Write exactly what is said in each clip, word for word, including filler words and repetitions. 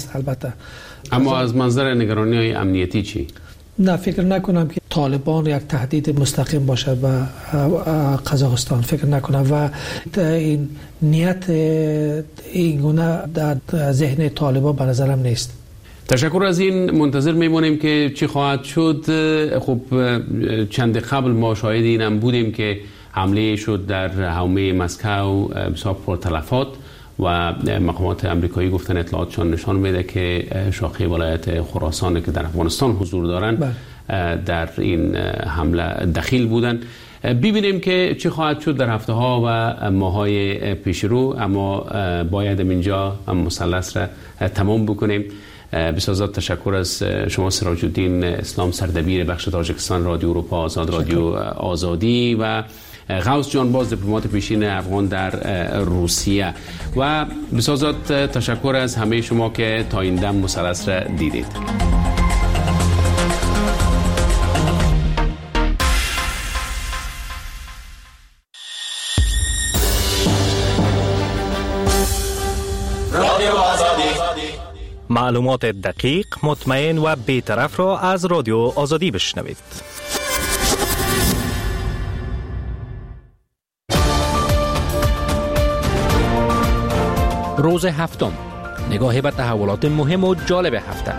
است. البته اما از منظر نگرانی امنیتی چی؟ نه، فکر نکنم که طالبان یک تهدید مستقیم باشه و قزاقستان، فکر نکنم و این نیت این گونه در ذهن طالبان به نظرم نیست. تشکر از این. منتظر میمونیم که چی خواهد شد. خب چند قبل ما شاهد اینم بودیم که حمله شد در حومه مسکو بسیار پرتلفات و مقامات امریکایی گفتن اطلاعاتشان نشان میده که شاخه ولایت خراسان که در افغانستان حضور دارند در این حمله دخیل بودند. ببینیم که چی خواهد شد در هفته ها و ماه های پیش رو، اما باید اینجا مثلث را تمام بکنیم. بسیار تشکر از شما سراج الدین اسلام، سردبیر بخش تاجیکستان رادیو اروپا آزاد، رادیو آزادی، و غوث جانباز، دیپلمات پیشین افغان در روسیه، و بسیار تشکر از همه شما که تا این دم مثلث را دیدید. معلومات دقیق، مطمئن و بی‌طرف را از رادیو آزادی بشنوید. روز هفتم، نگاهی به تحولات مهم و جالب هفته.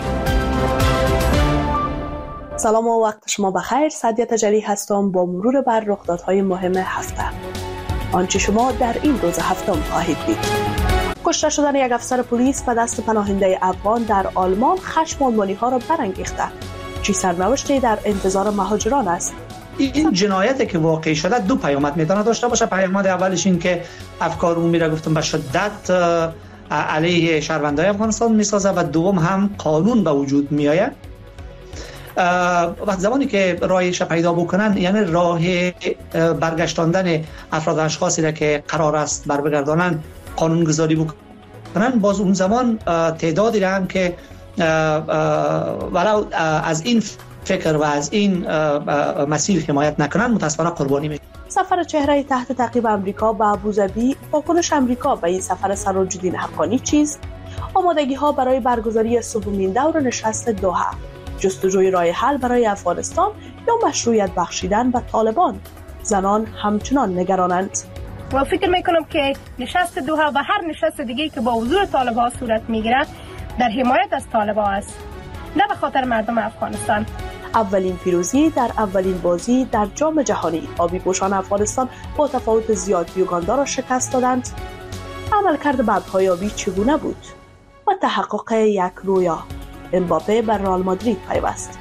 سلام و وقت شما بخیر. سعدیه تجلی هستم با مرور بر رخدادهای مهم هفته. آنچه شما در این روز هفتم خواهید دید: کشته شدن یک افسر پلیس به دست پناهنده افغان در آلمان خشم آلمانی‌ها را برانگیخته. چی سرنوشتی در انتظار مهاجران است؟ این جنایتی که واقع شده دو پیامد میتونه داشته باشه. پیامد اولش این که افکار عمومی را گفتم به شدت علیه شهروندان افغانستان میسازه و دوم هم قانون به وجود میآید. وقت زمانی که راهش پیدا بکنن، یعنی راه برگشتاندن افراد و اشخاصی را که قرار است بر بگردانن قانونگذاری بکنن، باز اون زمان تعدادی را هم که ولو از این فکر و از این مسیر حمایت نکنن متاسفانه قربانی میشن. سفر چهره تحت تعقیب امریکا به ابوظبی، واکنش امریکا به این سفر سراج الدین حقانی چیست؟ آمادگی ها برای برگزاری سومین دور نشست دوحه، جستجوی راه حل برای افغانستان یا مشروعیت بخشیدن به طالبان؟ زنان همچنان نگرانند. و فکر میکنم که نشست دوحه و هر نشست دیگه که با حضور طالبان صورت میگیرد در حمایت از طالبان است، نه به خاطر مردم افغانستان. اولین پیروزی در اولین بازی در جام جهانی، آبی پوشان افغانستان با تفاوت زیاد یوگاندا را شکست دادند. عملکرد ببرهای آبی چگونه بود؟ و تحقق یک رویا، امباپه بر رئال مادرید پیوست.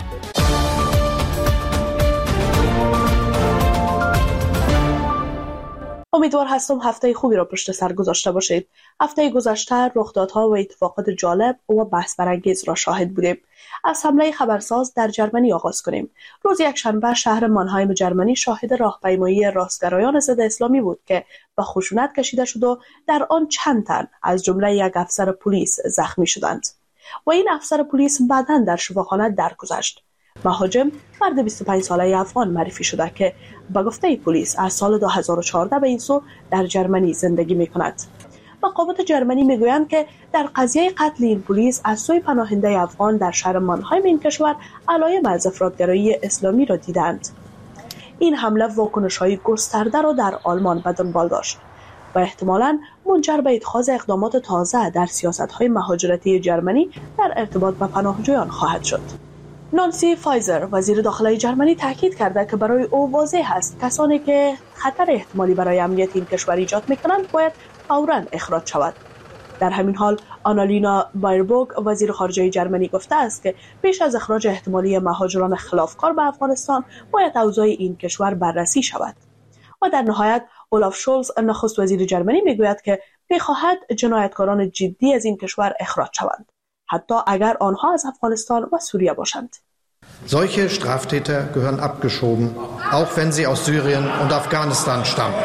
امیدوار هستم هفته خوبی را پشت سر گذاشته باشید. هفته گذشته رخدادها و اتفاقات جالب و بحث برانگیز را شاهد بودیم. از حمله خبرساز در جرمنی آغاز کنیم. روز یکشنبه شهر مانهایم جرمنی شاهد راهپیمایی راستگرایان ضد اسلامی بود که به خشونت کشیده شد و در آن چند تن از جمله یک افسر پلیس زخمی شدند و این افسر پلیس بعداً در شفاخانه درگذشت. مهاجم مرد بیست و پنج ساله افغان معرفی شده که به گفته پلیس از سال دو هزار و چهارده به این سو در جرمنی زندگی می‌کند. مقامات جرمنی میگویند که در قضیه قتل این پلیس از سوی پناهنده افغان در شهر مانهایم این کشور علایم از افراطگرایی اسلامی را دیدند. این حمله واکنش‌های گسترده را در آلمان به دنبال داشت و احتمالاً منجر به اتخاذ اقدامات تازه در سیاست‌های مهاجرتی جرمنی در ارتباط با پناهجویان خواهد شد. نانسی فایزر وزیر داخلی جرمنی تاکید کرده که برای او واضح است کسانی که خطر احتمالی برای امنیت این کشور ایجاد می‌کنند باید فوراً اخراج شود. در همین حال آنالینا بایربورگ وزیر خارجه جرمنی گفته است که پیش از اخراج احتمالی مهاجران خلافکار به افغانستان باید اوضاع این کشور بررسی شود. و در نهایت اولاف شولز نخست وزیر جرمنی میگوید که می‌خواهد جنایتکاران جدی از این کشور اخراج شوند، حتی اگر آنها از افغانستان و سوریه باشند. Solche Straftäter gehören abgeschoben, auch wenn sie aus Syrien und Afghanistan stammen.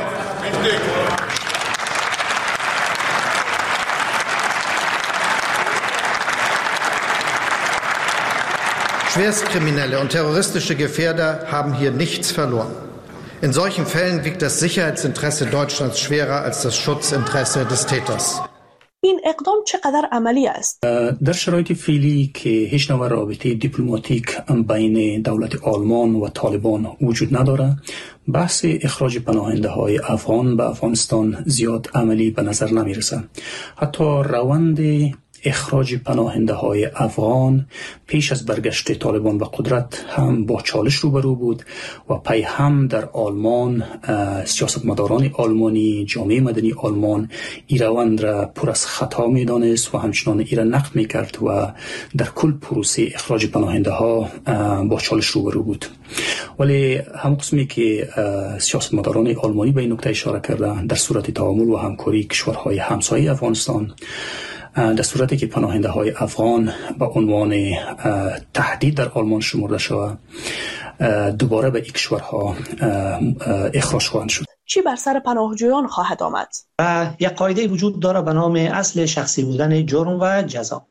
Schwerstkriminelle und terroristische Gefährder haben hier nichts verloren. In solchen Fällen wiegt das Sicherheitsinteresse Deutschlands schwerer als das Schutzinteresse des Täters. این اقدام چقدر عملی است؟ در شرایط فعلی که هیچ نوع رابطه دیپلماتیک بین دولت آلمان و طالبان وجود نداره، بحث اخراج پناهنده های افغان به افغانستان زیاد عملی به نظر نمیرسه. حتی روند اخراج پناهنده های افغان پیش از برگشت طالبان به قدرت هم با چالش روبرو بود و پی هم در آلمان سیاستمداران آلمانی، جامعه مدنی آلمان این روند را پر از خطا می دانست و همچنان این را نقد می کرد و در کل پروسه اخراج پناهنده ها با چالش روبرو بود. ولی هم قسمی که سیاستمداران آلمانی به این نکته اشاره کرده، در صورت تعامل و همکاری کشورهای همسایه افغانستان، در صورتی که پناهنده های افغان به عنوان تهدید در آلمان شمرده شود، دوباره به این کشورها اخراج خواهند شد. چی بر سر پناهجویان خواهد آمد؟ یک قاعده وجود داره به نام اصل شخصی بودن جرم و جزا.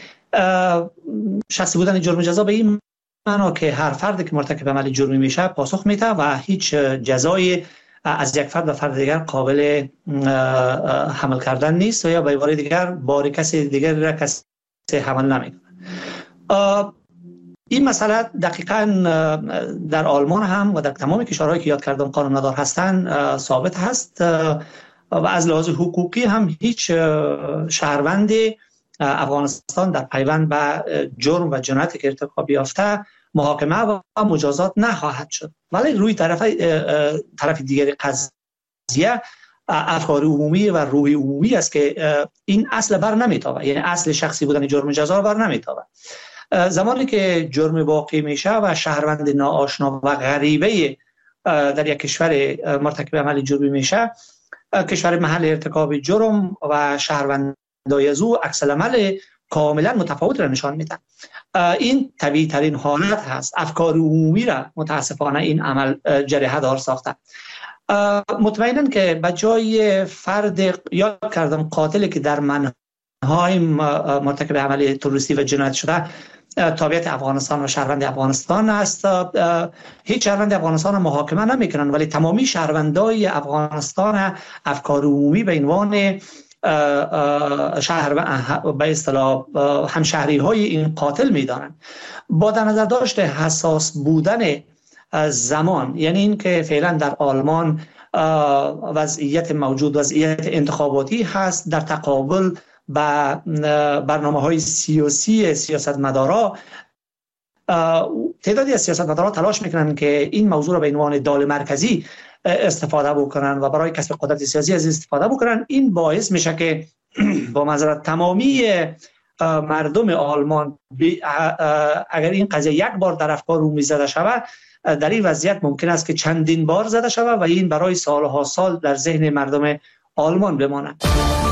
شخصی بودن جرم و جزا به این معنا که هر فردی که مرتکب عمل جرمی میشه پاسخ میده و هیچ جزایی از یک فرد به فرد دیگر قابل حمل کردن نیست و یا به عبارت دیگر بار کسی دیگر را کسی حمل نمیکنه. این مسئله دقیقاً در آلمان هم و در تمام کشورهایی که یاد کردم قانون ندار هستند ثابت هست و از لحاظ حقوقی هم هیچ شهروند افغانستان در پیوند به جرم و جنایتی که ارتکاب یافته محاکمه و مجازات نخواهد شد. ولی روی طرف طرف دیگر قضیه افکار عمومی و روح عمومی است که این اصل بر نمیتابه، یعنی اصل شخصی بودن جرم جزا بر نمیتابه. زمانی که جرم واقع میشه و شهروند ناآشنا و غریبه در یک کشور مرتکب عمل جرمی میشه، کشور محل ارتکاب جرم و شهروندای از او عکس العمل کاملا متفاوت را نشان میدن. این طبیعی ترین حالت هست. افکار عمومی را متاسفانه این عمل جریحه دار ساخته. مطمئناً که به جای فرد یاد کردم قاتلی که در منهای مرتکب عمل تروریستی و جنایت شده تابعیت افغانستان و شهروند افغانستان است، هیچ شهروند افغانستان محاکمه نمیکنن، ولی تمامی شهروندای افغانستان افکار عمومی به عنوان شهر به اصطلاح همشهری های این قاتل میدانند. با در نظر داشت حساس بودن زمان، یعنی این که فعلا در آلمان وضعیت موجود وضعیت انتخاباتی هست در تقابل با برنامه های سیاسی سیاستمدارا، تعدادی از سیاستمدارا تلاش میکنن که این موضوع را به عنوان دال مرکزی استفاده بکنن و برای کسب قدرت سیاسی از استفاده بکنن. این باعث میشه که با معذرت تمامی مردم آلمان اگر این قضیه یک بار در افکار عمومی زده شود، در این وضعیت ممکن است که چندین بار زده شود و این برای سالها سال در ذهن مردم آلمان بماند.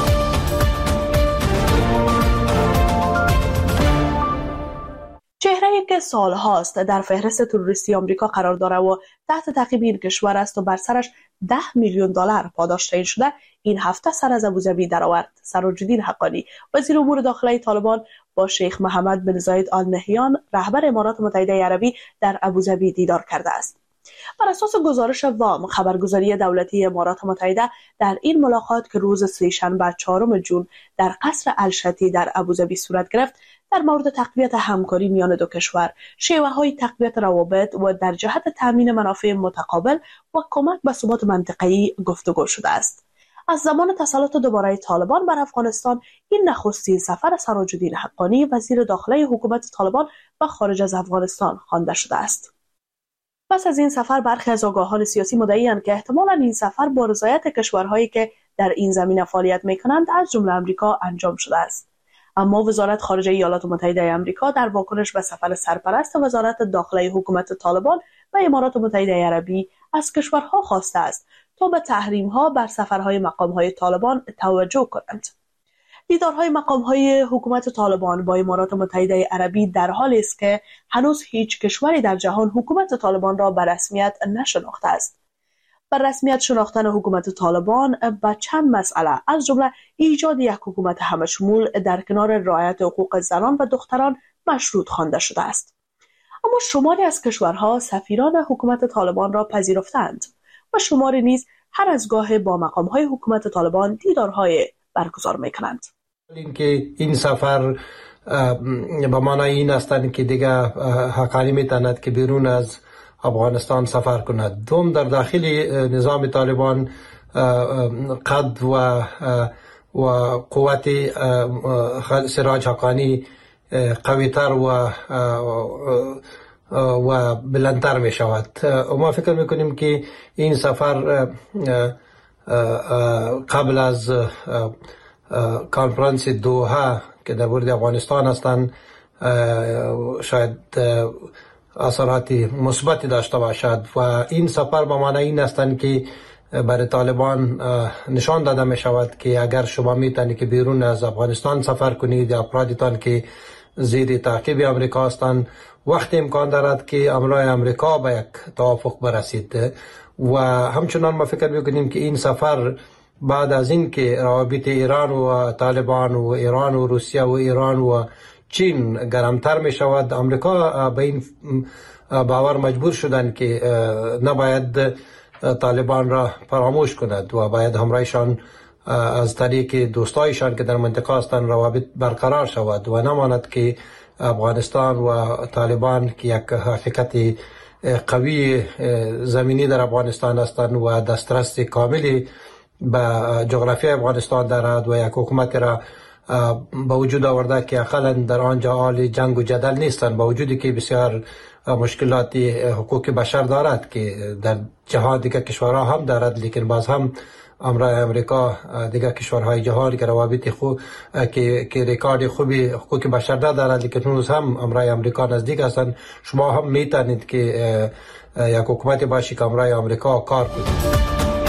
چهره‌ای که سالهاست در فهرست تروریستی آمریکا قرار داره و تحت تعقیب این کشور است و بر سرش ده میلیون دلار پاداش تعیین شده، این هفته سر از ابوظبی درآورد. سراج‌الدین حقانی وزیر امور داخلی طالبان با شیخ محمد بن زاید آل نهیان رهبر امارات متحده عربی در ابوظبی دیدار کرده است. بر اساس گزارش وام خبرگزاری دولتی امارات متحده در این ملاقات که روز سه‌شنبه چهارم ژوئن در قصر الشتی در ابوظبی صورت گرفت، در مورد تقویت همکاری میان دو کشور، شیوه‌های تقویت روابط و در جهت تامین منافع متقابل و کمک به ثبات منطقه‌ای گفتگو شده است. از زمان تسلط دوباره طالبان بر افغانستان، این نخستین سفر سراج‌الدین حقانی وزیر داخلی حکومت طالبان به خارج از افغانستان خوانده شده است. پس از این سفر برخی از آگاهان سیاسی مدعی‌اند که احتمالاً این سفر با رضایت کشورهایی که در این زمینه فعالیت می‌کنند از جمله آمریکا انجام شده است. اما وزارت خارجه ایالات متحده آمریکا در واکنش به سفر سرپرست وزارت داخلی حکومت طالبان و امارات متحده عربی از کشورها خواسته است تا به تحریم‌ها بر سفرهای مقام‌های طالبان توجه کنند. دیدارهای مقام‌های حکومت طالبان با امارات متحده عربی در حالی است که هنوز هیچ کشوری در جهان حکومت طالبان را به رسمیت نشناخته است. بر رسمیت شناختن حکومت طالبان به چند مسئله از جمله ایجاد یک حکومت همه‌شمول در کنار رعایت حقوق زنان و دختران مشروط خوانده شده است. اما شماری از کشورها سفیران حکومت طالبان را پذیرفتند و شماری نیز هر از گاه با مقام‌های حکومت طالبان دیدارهای برگزار می‌کنند. اینکه این سفر به معنای این است که دیگه حقانی میتواند که بیرون از افغانستان سفر کند. دوم، در داخل نظام طالبان قد و و قوت سراج حقانی قویتر و و بلندتر می شود. ما فکر میکنیم که این سفر قبل از کنفرانس دوحه که در مورد افغانستان هستند شاید اثرات مثبتی داشته باشد و این سفر به معنی این هستند که برای طالبان نشان داده می شود که اگر شما میتونید که بیرون از افغانستان سفر کنید یا افرادتان که زیر تعقیب امریکا هستند، وقت امکان دارد که امرای امریکا به یک توافق برسید. و همچنان ما فکر میکنیم که این سفر بعد از این که روابط ایران و طالبان و ایران و روسیه و ایران و چین گرمتر می شود، امریکا به این باور مجبور شدن که نباید طالبان را فراموش کند و باید همراهشان از طریق دوستایشان که در منطقه هستند روابط برقرار شود و نماند که افغانستان و طالبان که یک حقیقت قوی زمینی در افغانستان هستند و دسترس کاملی به جغرافی افغانستان دارد و یک حکومت را با وجود آورده که اقلا در آنجا حال جنگ و جدل نیستند، با وجودی که بسیار مشکلات حقوق بشر دارد که در جهان دیگر کشورها هم دارد، لیکن باز هم امرای امریکا دیگر کشورهای جهان که روابط خوب که که رکورد خوبی حقوق بشر دارد، لیکن هنوز هم امرای امریکا نزدیک هستند. شما هم میتونید که یک حکومت باشی که امرای امریکا کار کنید.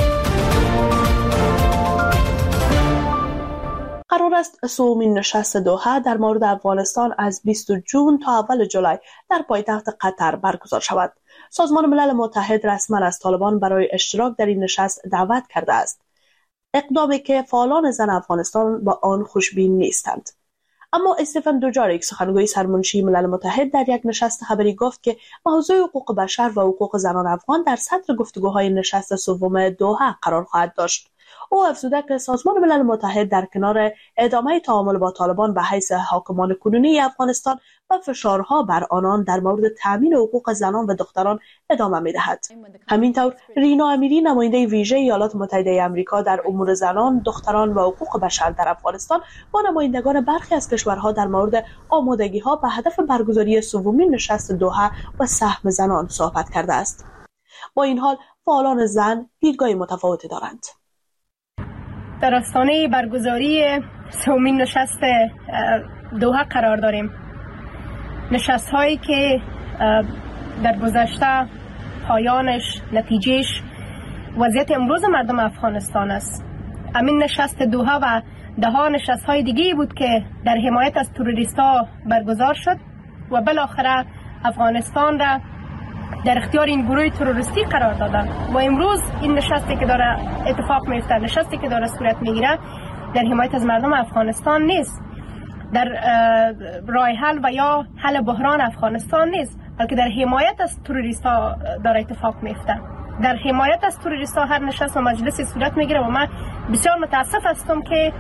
قرار است سومین نشست دوحه در مورد افغانستان از بیستم ژوئن تا اول جولای در پایتخت قطر برگزار شود. سازمان ملل متحد رسما از طالبان برای اشتراک در این نشست دعوت کرده است. اقدامی که فعالان زن افغانستان با آن خوشبین نیستند. اما استفن دوجاریک، سخنگوی سرمنشی ملل متحد، در یک نشست خبری گفت که موضوع حقوق بشر و حقوق زنان افغان در صدر گفتگوهای نشست سوم دوحه قرار خواهد داشت. او افزوده که سازمان ملل متحد در کنار ادامه تعامل با طالبان به حیث حاکمان کنونی افغانستان و فشارها بر آنان در مورد تامین حقوق زنان و دختران ادامه می‌دهد. همینطور رینا امیری، نماینده ویژه ایالات متحده آمریکا در امور زنان، دختران و حقوق بشر در افغانستان، با نمایندگان برخی از کشورها در مورد آمادگی‌ها به هدف برگزاری سومین نشست دوحه و سهم زنان صحبت کرده است. با این حال فعالان زن دیدگاه متفاوتی دارند. در آستانه برگزاری سومین نشست دوحه قرار داریم. نشست هایی که در گذشته پایانش، نتیجهش وضعیت امروز مردم افغانستان است. همین نشست دوحه و ده ها نشست های دیگه بود که در حمایت از تروریستا برگزار شد و بالاخره افغانستان را در اختیار این گروه تروریستی قرار دادن و امروز این نشستی که داره اتفاق میفته، نشستی که داره صورت میگیره، در حمایت از مردم افغانستان نیست، در راه حل و یا حل بحران افغانستان نیست، بلکه در حمایت از تروریستا داره اتفاق میفته. در حمایت از تروریستا هر نشست و مجلسی صورت میگیره و من بسیار متاسف هستم که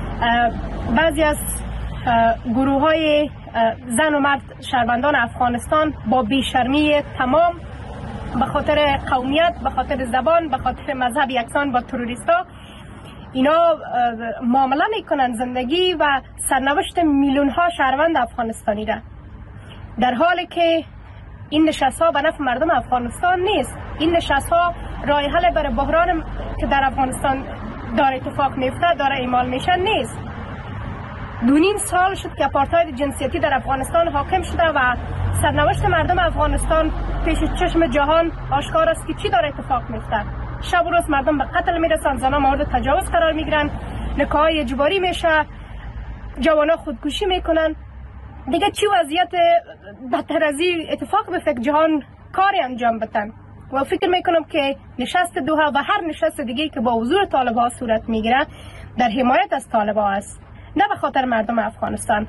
بعضی از گروه های زن و مرد شهروندان افغانستان با بیشرمی تمام به خاطر قومیت، به خاطر زبان، به خاطر مذهب یکسان با تروریستا اینا معامله میکنن زندگی و سرنوشت میلیون ها شهروند افغانستانی را، در حالی که این نشست ها به نفع مردم افغانستان نیست. این نشست ها راه حل برای بحران که در افغانستان داره اتفاق میفته، داره اعمال میشه نیست. دو نیم سال شد که آپارتاید جنسیتی در افغانستان حاکم شده و سرنوشت مردم افغانستان پیش چشم جهان آشکار است که چی داره اتفاق میفته. شب و روز مردم به قتل میرسن، زنها مورد تجاوز قرار میگیرن، نکاح اجباری میشه، جوانا خودکشی میکنن. دیگه چی وضعیت بدتر از این اتفاق بیفته که جهان کاری انجام بدن. و فکر میکنم که نشست دوحه و هر نشست دیگه که با حضور طالبان صورت میگیره در حمایت از طالبان است، نه به خاطر مردم افغانستان.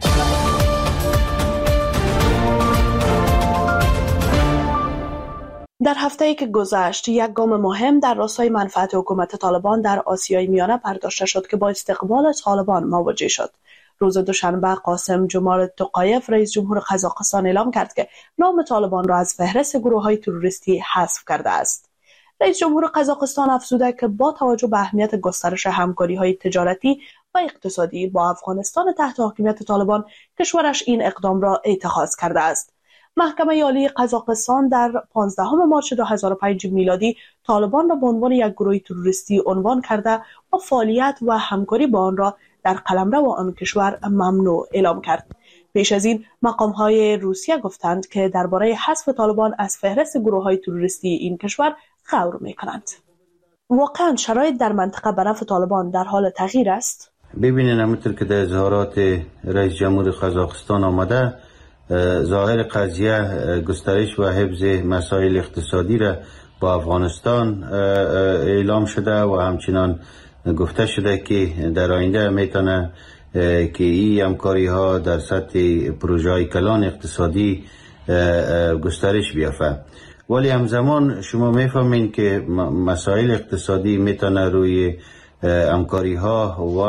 در هفته‌ای که گذشت یک گام مهم در راستای منفعت حکومت طالبان در آسیای میانه برداشته شد که با استقبال طالبان مواجه شد. روز دوشنبه قاسم جمال توقایف رئیس جمهور قزاقستان اعلام کرد که نام طالبان را از فهرست گروه‌های تروریستی حذف کرده است. رئیس جمهور قزاقستان افزوده که با توجه به اهمیت گسترش همکاری‌های تجارتی و اقتصادی با افغانستان تحت حاکمیت طالبان، کشورش این اقدام را اتخاذ کرده است. محکمه عالی قزاقستان در پانزدهم مارس دو هزار و پنج میلادی طالبان را به عنوان یک گروه تروریستی عنوان کرده و فعالیت و همکاری با آن را در قلمرو آن کشور ممنوع اعلام کرد. پیش از این مقام‌های روسیه گفتند که درباره حذف طالبان از فهرست گروه‌های تروریستی این کشور غور می‌کنند. واقعاً شرایط در منطقه به نفع طالبان در حال تغییر است؟ ببینید همونطور که در اظهارات رئیس جمهور قزاقستان آمده، ظاهر قضیه گسترش و حفظ مسائل اقتصادی را با افغانستان اعلام شده و همچنان گفته شده که در آینده میتونه که این همکاری ها در سطح پروژه کلان اقتصادی گسترش بیافته. ولی همزمان شما میفهمین که مسائل اقتصادی میتونه روی همکاری ها و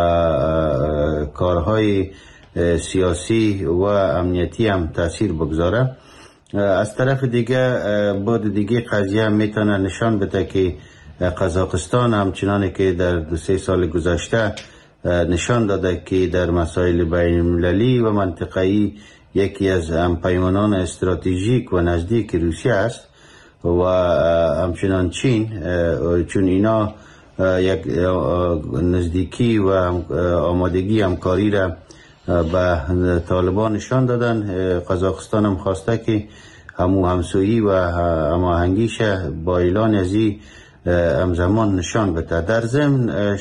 کارهای سیاسی و امنیتی هم تاثیر بگذاره. از طرف دیگه بعد دیگه قضیه میتونه نشان بده که قزاقستان همچنان که در دو سه سال گذشته نشان داده که در مسائل بین المللی و منطقه‌ای یکی از همپیمانان استراتژیک و نزدیک روسیه است و همچنان چین، چون اینا یک نزدیکی و آمادگی همکاری را به طالبان نشان دادن. قزاقستان هم خواسته که همو همسویی و هماهنگیش با اعلان ازی همزمان نشان بده. در ضمن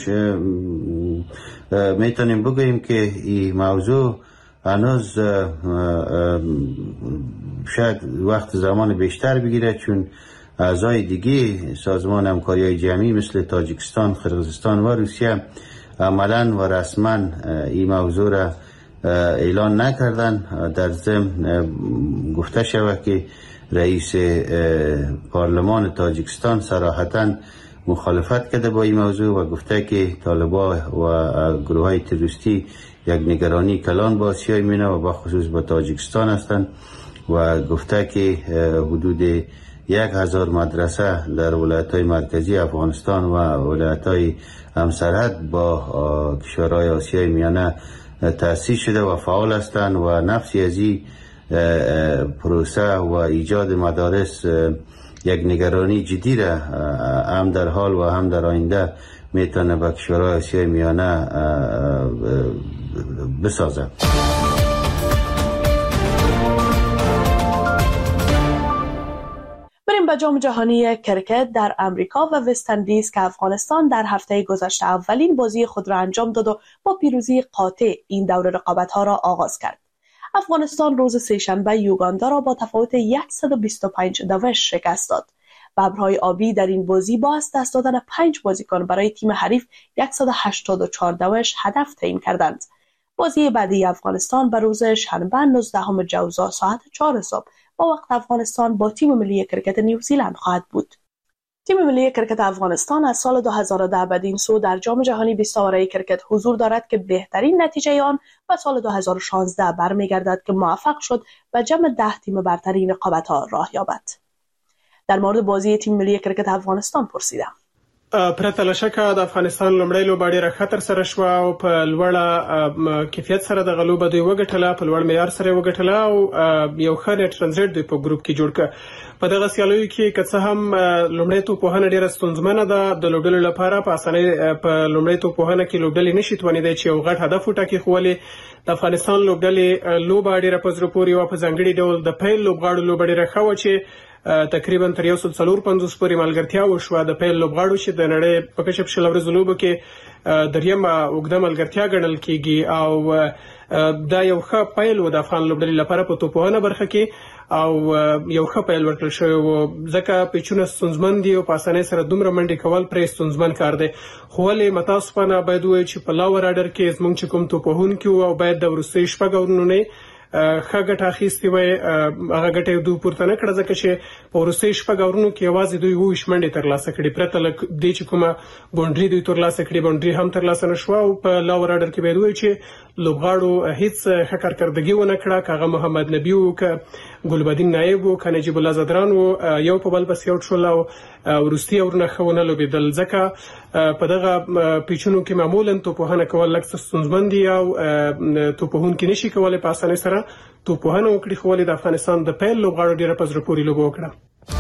میتونیم بگوییم که این موضوع هنوز شاید وقت زمان بیشتر بگیره، چون اعضای دیگه سازمان همکاری جمعی مثل تاجیکستان، قرقیزستان و روسیه عملاً و رسما این موضوع را اعلان نکردن. در ضمن گفته شود که رئیس پارلمان تاجیکستان صراحتاً مخالفت کرده با این موضوع و گفته که طالبان و گروه های تروریستی یک نگرانی کلان با آسیای میانه و با خصوص با تاجیکستان هستند و گفته که حدود یک هزار مدرسه در ولایت های مرکزی افغانستان و ولایت های همسرحد با کشورهای آسیای میانه تأسیس شده و فعال هستند و نفسی از این پروسه و ایجاد مدارس یک نگرانی جدی را هم در حال و هم در آینده میتونه به کشورهای آسیای میانه بسازه. بریم به جام جهانی کرکت در امریکا و وست اندیز که افغانستان در هفته گذشته اولین بازی خود را انجام داد و با پیروزی قاطع این دور رقابت‌ها را آغاز کرد. افغانستان روز سه‌شنبه یوگاندا را با تفاوت صد و بیست و پنج دوش شکست داد. ببرهای آبی در این بازی با از دست دادن پنج بازیکن برای تیم حریف صد و هشتاد و چهار دوش هدف تعیین کردند. بازی بعدی افغانستان به روز شنبه نوزدهم جوزا ساعت چهار صبح با وقت افغانستان با تیم ملی کرکت نیوزیلند خواهد بود. تیم ملی کرکت افغانستان از سال دو هزار و ده بدین سو در جام جهانی بیست آوره کرکت حضور دارد که بهترین نتیجه آن به سال دو هزار و شانزده برمیگردد که موفق شد به جمع ده تیم برتر این رقابت‌ها راه یابد. در مورد بازی تیم ملی کرکت افغانستان پرسیدم. پرته له شکه د افغانستان لومړی لوبه ډېره خطر سره شوه او په لوړه کیفیت سره دغه لوبه دوی وګټله، په لوړ معیار سره یې وګټله او یو ښه نیټ رن ریټ دوی په ګروپ کې جوړ کړ. په دغه سیالیو کې که څه هم لومړی توپوهنه ډېره ستونزمنه ده، د لوبډلو لپاره په اسانۍ په لومړی توپوهنه کې لوبډلې نشي توانېدی چې یو غټ هدف وټاکي، خو ولې د افغانستان لوبډلې لوبه ډېره په زړه پورې وه. په ځانګړي ډول د پیل لوبغاړو لوبه ډېره ښه وه چې تقریبا تر یو سل څلور پنځوس پورې ملګرتیا وشوه. د پیل لوبغاړو چې د نړۍ په کچه په شل ورځو لوبو کې دریمه اوږده ملګرتیا ګڼل کیږي او دا یو ښه پیل و د افغان لوبډلې لپاره په توپوهنه برخه کې او یو ښه پیل ورکړل شوی و، ځکه پیچونه ستونزمن دي او په اسانۍ سره دومره منډې کول پرې ستونزمن کار دی. خو ولې متاسفانه باید ووایو چې په لاور اډر کې زموږ چې کوم توپوهونکي وو او باید د وروستیو شپږ اورونو ښه ګټه اخیستې وای هغه ګټه دوی پورته نه کړه ځکه چې په وروستي شپږ اورونو کې یوازې دوی اووه منډې ترلاسه کړې پرته له دې چې کومه باونډري دوی ترلاسه کړې باونډري هم ترلاسه نه شوه او په لاور اډر کې باید وایي چې لوبغاړو هیڅ ښه کارکردګي ونه کړه که هغه محمد نبي و که ګلبدین نایب و که نجیب الله زدران و یو په بل پسې آوټ شول او وروستي اورونه ښه ونه لوبېدل ځکه په دغه پیچونو کې معمولا توپوهنه کول لږ څه ستونزمن دي او توپوهونکي نشي کولی په اسانۍ سره توپوهنه وکړي خو ولې د افغانستان د پیل لوبغاړو ډېره په زړه پورې لوبه وکړه.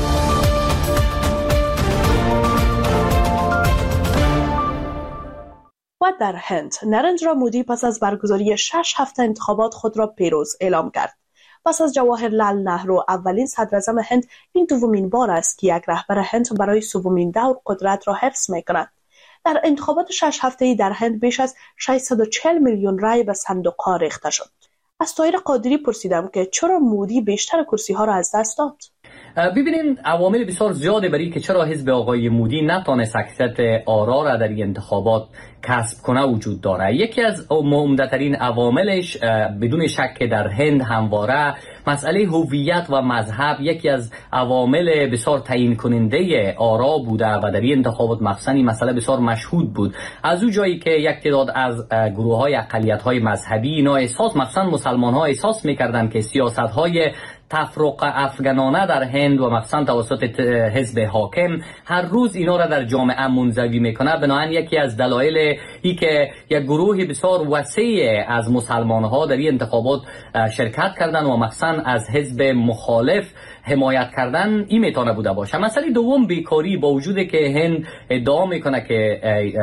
و در هند نریندرا مودی پس از برگزاری شش هفته انتخابات خود را پیروز اعلام کرد. پس از جواهرلال نهرو اولین صدراعظم هند این دومین بار است که یک رهبر هند برای سومین دور قدرت را حفظ می‌کند. در انتخابات شش هفته‌ای در هند بیش از ششصد و چهل میلیون رای به صندوق‌ها ریخته شد. از طاهر قادری پرسیدم که چرا مودی بیشتر کرسی‌ها را از دست داد؟ ببینید عوامل بسیار زیاده برای که چرا حزب آقای مودی نتونست اکثریت آرا را در این انتخابات کسب کنه وجود داره. یکی از عمده‌ترین عواملش بدون شک در هند همواره مسئله هویت و مذهب یکی از عوامل بسیار تعیین کننده آرا بوده و در این انتخابات مخصوصاً این مسئله بسیار مشهود بود. از اون جایی که یک تعداد از گروه‌های اقلیت‌های مذهبی اینا احساس مخصوصاً مسلمان‌ها احساس می‌کردند که سیاست‌های تفرقه افغانانه در هند و مخصوصا توسط حزب حاکم هر روز اینا را در جامعه منزوی میکنه. بنابراین یکی از دلایل ای که یک گروه بسیار وسیع از مسلمان ها در این انتخابات شرکت کردن و مخصوصا از حزب مخالف حمایت کردن این میتونه بوده باشه. مسئله دوم بیکاری، با وجود که هند ادعا میکنه که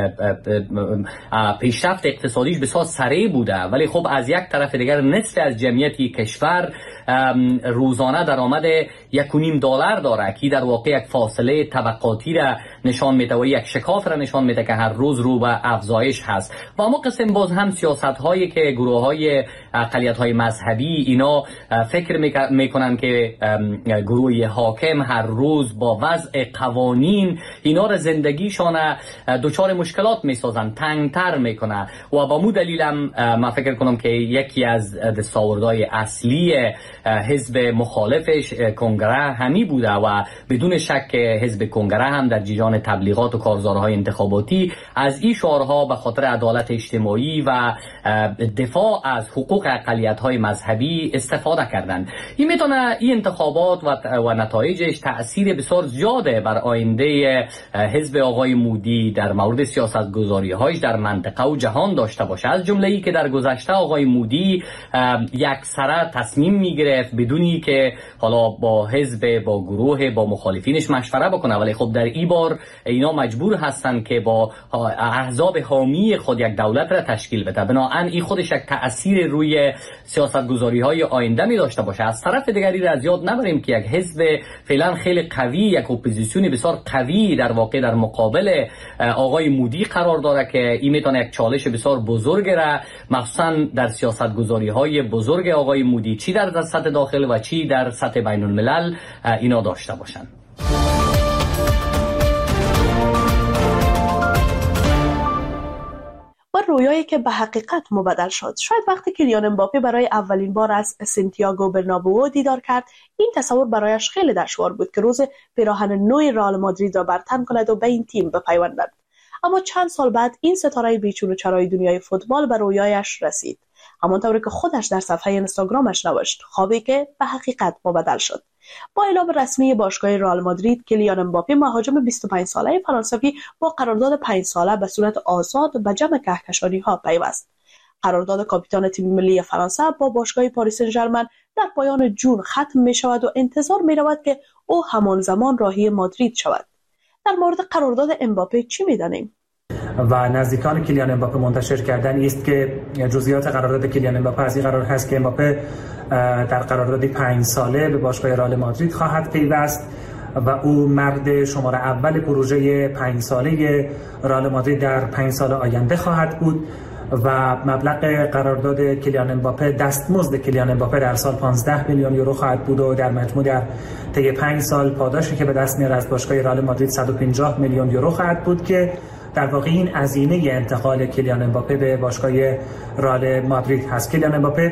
پیشرفت اقتصادیش بسیار سریع بوده ولی خب از یک طرف دیگر نصف از جمعیت کشور روزانه درآمد یک و نیم دلار داره که در واقع یک فاصله طبقاتی را نشان میده و یک شکاف را نشان میده که هر روز رو به افزایش هست. و اما قسم باز هم سیاست هایی که گروه های اقلیت های مذهبی اینا فکر میکنن که گروه حاکم هر روز با وضع قوانین اینا را زندگیشان دچار مشکلات میسازن، تنگتر میکنه و با مو دلیلم من فکر کنم که یکی از دستاوردهای اصلی حزب مخالفش کنگره همی بوده و بدون شک حزب کنگره هم در جریان تبلیغات و کارزارهای انتخاباتی از این شعارها به خاطر عدالت اجتماعی و دفاع از حقوق اقلیت‌های مذهبی استفاده کردند. این میتونه این انتخابات و, و نتایجش تأثیر بسیار زیاده بر آینده حزب آقای مودی در مورد سیاست‌گذاری‌هایش در منطقه و جهان داشته باشه. از جمله ای که در گذشته آقای مودی یک سره تصمیم میگرفت بدونی که حالا با حزب، با گروه، با مخالفینش مشوره بکنه ولی خب در این بار اینا مجبور هستن که با احزاب حامی خود یک دولت را تشکیل بده. بنابراین این خودش یک تأثیر روی سیاست‌گذاری‌های آینده می داشته باشه. از طرف دیگری را از یاد نبریم که یک حزب فعلا خیلی قوی، یک اپوزیسیون بسیار قوی در واقع در مقابل آقای مودی قرار داره که این میتونه یک چالش بسیار بزرگ را مخصوصا در سیاست‌گذاری‌های بزرگ آقای مودی چی در سطح داخل و چی در سطح بین الملل اینا داشته باشن. و رویایی که به حقیقت مبدل شد. شاید وقتی کیلیان امباپه برای اولین بار از سانتیاگو برنابئو دیدار کرد این تصور برایش خیلی دشوار بود که روز پیراهن نو رئال مادرید را بر تن کند و به این تیم بپیوندد. اما چند سال بعد این ستاره بیچون و چرای دنیای فوتبال به رویایش رسید. همانطور که خودش در صفحه اینستاگرامش نوشت، خوابی که به حقیقت مبدل شد. با اعلام رسمی باشگاه رئال مادرید، کیلیان امباپه مهاجم بیست و پنج ساله فرانسوی با قرارداد پنج ساله به صورت آزاد به جمع کهکشانی‌ها پیوست. قرارداد کاپیتان تیم ملی فرانسه با باشگاه پاریس سن ژرمن در پایان جون ختم می‌شود و انتظار می‌رود که او همان زمان راهی مادرید شود. در مورد قرارداد امباپه چی می‌دانیم؟ و نزدیکان کیلیان امباپه منتشر کردن است که جزئیات قرارداد کیلیان امباپه از این قرار هست که امباپه در قراردادی پنج ساله به باشگاه رئال مادرید خواهد پیوست و او مرد شماره اول پروژه پنج ساله رئال مادرید در پنج سال آینده خواهد بود و مبلغ قرارداد کیلیان امباپه، دستمزد کیلیان امباپه در سال پانزده میلیون یورو خواهد بود و در مجموع در طی پنج سال پاداشی که به دست میاره از باشگاه رئال مادرید صد و پنجاه میلیون یورو خواهد بود که در واقع این هزینه انتقال کیلیان امباپه به باشگاه رئال مادرید هست. کیلیان امباپه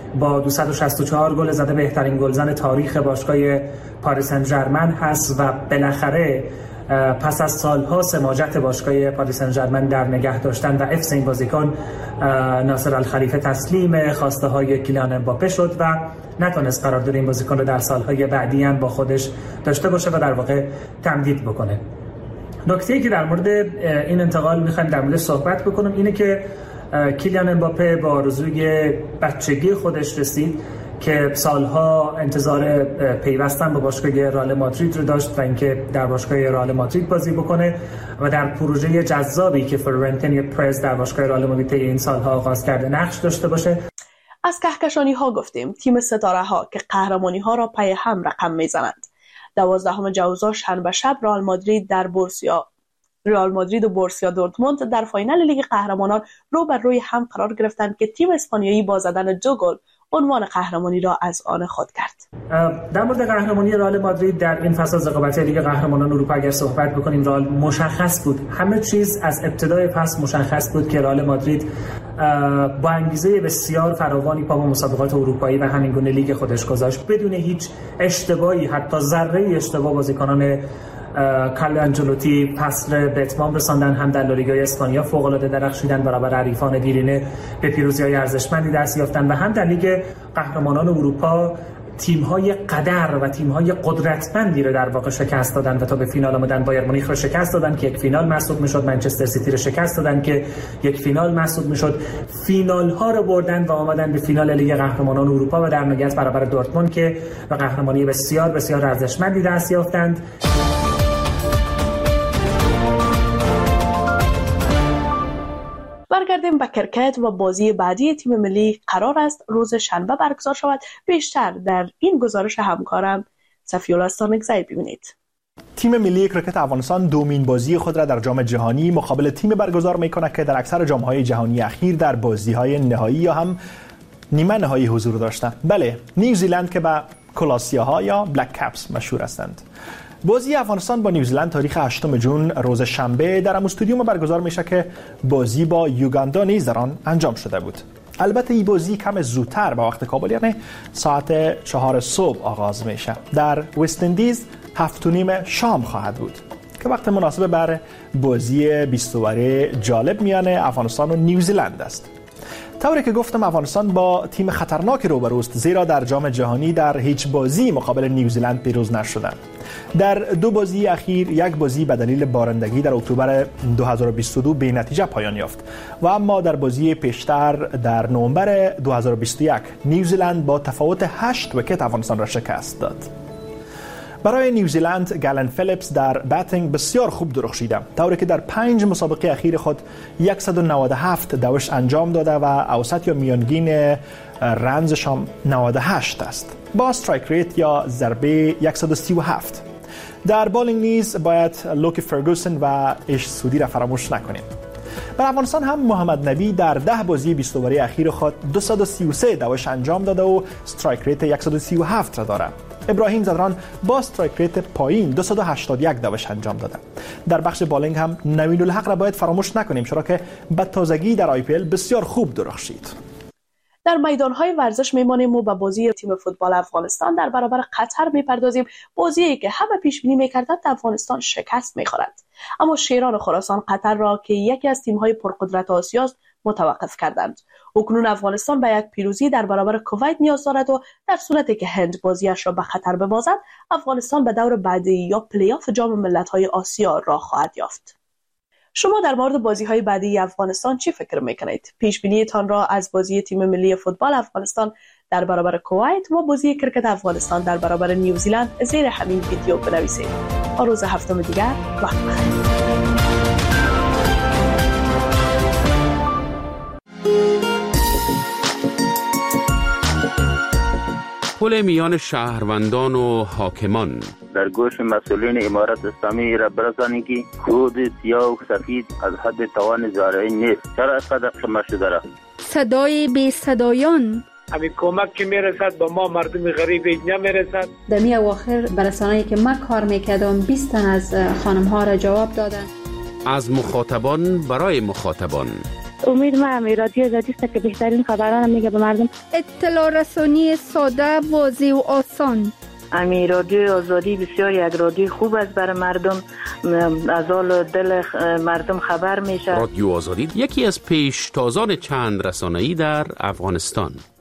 با دویست و شصت و چهار گل زده بهترین گلزن تاریخ باشگاه پاریس سن ژرمن هست و بالاخره پس از سالها سماجت باشگاه پاریس سن ژرمن در نگه داشتن و حفظ این بازیکن، ناصر الخلیفه تسلیم خواسته های کیلیان امباپه شد و نتونست قرارداد این بازیکن رو در سالهای بعدی هم با خودش داشته باشه و در واقع تمدید بکنه. نکته‌ای که در مورد این انتقال می‌خوایم در موردش صحبت بکنم اینه که کیلیان امباپه با آرزوی بچگی خودش رسید که سالها انتظار پیوستن به باشگاه رئال مادرید رو داشت و اینکه در باشگاه رئال مادرید بازی بکنه و در پروژه جذابی که فلورنتینو پرز در باشگاه رئال مادرید این سالها آغاز کرده نقش داشته باشه. از کهکشانی ها گفتیم. تیم ستاره ها که قهرمانی ها را پای هم رقم میزنند. دوازدهم جوزا شنبه شب رئال مادرید در بورسیا رئال مادرید و بورسیا دورتموند در فاینال لیگ قهرمانان رو بر روی هم قرار گرفتند که تیم اسپانیایی با زدن دو گل عنوان قهرمانی را از آن خود کرد. در مورد قهرمانی رئال مادرید در این فصل از رقابت لیگ قهرمانان اروپا اگر صحبت بکنیم، رئال مشخص بود، همه چیز از ابتدای فصل مشخص بود که رئال مادرید با انگیزه بسیار فراوانی پا به مسابقات اروپایی و همین گونه لیگ خودش گذاشت بدون هیچ اشتباهی، حتی ذره اشتباه بازیکنان کارلو آنچلوتی فصل به اتمام رساندن. هم در لالیگای اسپانیا فوق‌العاده درخشیدن، برابر حریفان دیرینه به پیروزی‌های ارزشمندی دست یافتن و هم در لیگ قهرمانان اروپا تیم‌های قدر و تیم‌های قدرتمندی رو در واقع شکست دادن و تا به فینال آمدن. بایر مونیخ رو شکست دادن که یک فینال محسوب می‌شد، منچستر سیتی رو شکست دادن که یک فینال محسوب می‌شد. فینال‌ها رو بردن و آمدن به فینال لیگ قهرمانان اروپا و در نهایت برابر دورتموند که به قهرمانی بسیار بسیار ارزشمندی دست یافتند. برگردیم به کرکت و بازی بعدی تیم ملی قرار است روز شنبه برگزار شود. بیشتر در این گزارش همکارم صفی‌الله استانکزی ببینید. تیم ملی کرکت افغانستان دومین بازی خود را در جام جهانی مقابل تیم برگزار می‌کند که در اکثر جام‌های جهانی اخیر در بازی‌های نهایی یا هم نیمه نهایی حضور داشتند. بله، نیوزیلند که به کلاسیاها یا بلک کپس مشهور هستند. بازی افغانستان با نیوزیلند تاریخ هشتم ژوئن روز شنبه در استادیوم برگزار میشه که بازی با یوگاندا نیز در آن انجام شده بود. البته این بازی کم زودتر به وقت کابل یعنی ساعت چهار صبح آغاز میشه. در وست اندیز هفت و نیم شام خواهد بود که وقت مناسب بر بازی بیست اوره جالب میان افغانستان و نیوزیلند است. طوری که گفتم افغانستان با تیم خطرناکی روبروست، زیرا در جام جهانی در هیچ بازی مقابل نیوزیلند پیروز نشدند. در دو بازی اخیر یک بازی به دلیل بارندگی در اکتبر دو هزار و بیست و دو به نتیجه پایان یافت و اما در بازی پیشتر در نوامبر دو هزار و بیست و یک نیوزیلند با تفاوت هشت ویکت افغانستان را شکست داد. برای نیوزیلند گالن فیلیپس در باتینگ بسیار خوب درخشیده، طوری که در پنج مسابقه اخیر خود صد و نود و هفت دوش انجام داده و اوسط یا میانگین رنزش هم نود و هشت است با استرایک ریت یا ضربه صد و سی و هفت. در بالینگ نیز باید لوکی فرگوسن و ایش سودی را فراموش نکنیم. بر افغانستان هم محمد نبی در ده بازی بیست اوره اخیر خود دویست و سی و سه دوش انجام داده و استرایک ریت صد و سی و هفت را دارد. ابراهیم زدران با استرایک ریت پایین دویست و هشتاد و یک دوش انجام داده. در بخش بالینگ هم نوین الحق را باید فراموش نکنیم، چرا که به تازگی در آی پی ال بسیار خوب درخشید. در میدان‌های ورزش میمانیم و به بازی تیم فوتبال افغانستان در برابر قطر میپردازیم. بازی‌ای که همه پیش بینی می‌کردند افغانستان شکست می‌خورد، اما شیران خراسان قطر را که یکی از تیم‌های پرقدرت آسیا است متوقف کردند. اکنون افغانستان به یک پیروزی در برابر کویت نیاز دارد و در صورتی که هند بازیش را به خطر ببازد، افغانستان به دور بعدی یا پلی‌آف جام ملت‌های آسیا راه خواهد یافت. شما در مورد بازی‌های بعدی افغانستان چی فکر می‌کنید؟ پیش بینی‌تان را از بازی تیم ملی فوتبال افغانستان در برابر کویت و بازی کرکت افغانستان در برابر نیوزیلند زیر همین ویدیو بنویسید. تا روز هفتم دیگر وقت بخیر. پل میان شهروندان و حاکمان در گوش مسئولین امارت اسلامی را برسانید که خود سیاه و سفید از حد توان زارعی نیست. چرا اینقدر شما شده را؟ صدای بی صدایان همین کمک که میرسد با ما مردم غریب نمیرسد. در می اواخر برسانه‌ای که من کار میکردم بیست تن از خانم ها را جواب دادن. از مخاطبان برای مخاطبان امید ما هم رادیو آزادی است که بهترین خبران میگه به مردم. اطلاع رسانی ساده، واضح و آسان. امی رادیو آزادی بسیار یک رادیو خوب است برای مردم، از حال دل مردم خبر میشه. رادیو آزادی یکی از پیشتازان چند رسانه‌ای در افغانستان.